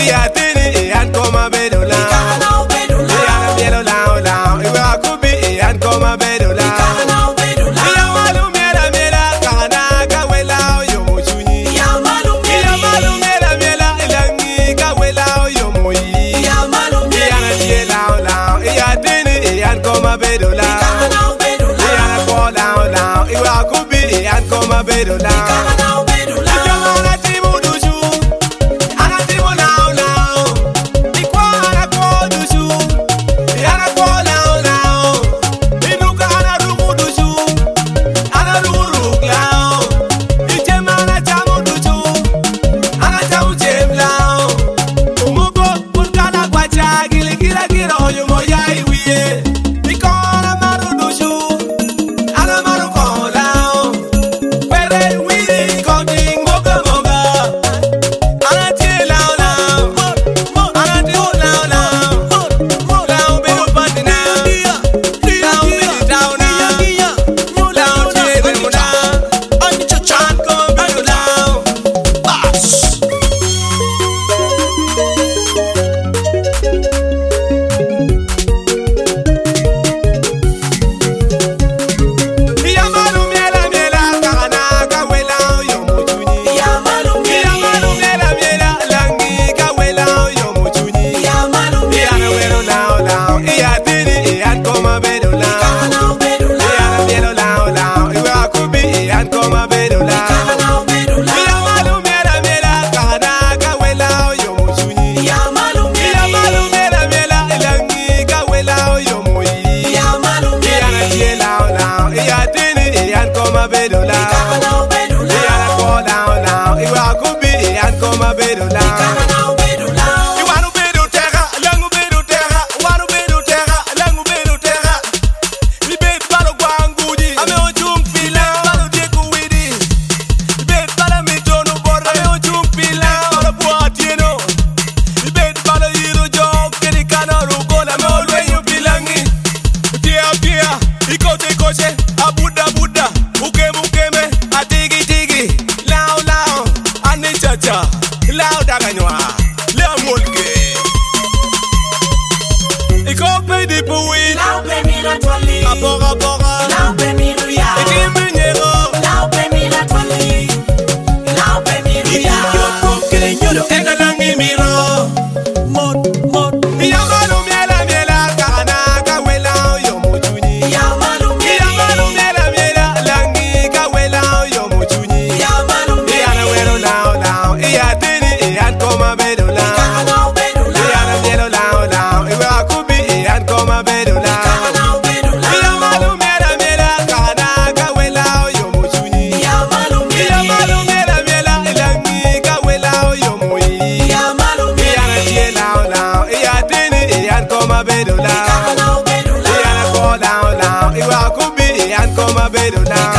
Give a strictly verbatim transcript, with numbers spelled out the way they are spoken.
iya tini iyan koma bedula iya bielo lao lao iwa kubi iyan koma bedula iya malu mera mera kana kawela yo muchuni iya malu mera mera ilangi kawela yo muyi iya na die lao lao iya tini iyan koma bedula iya na ko lao lao iwa kubi iyan koma bedula Bedula,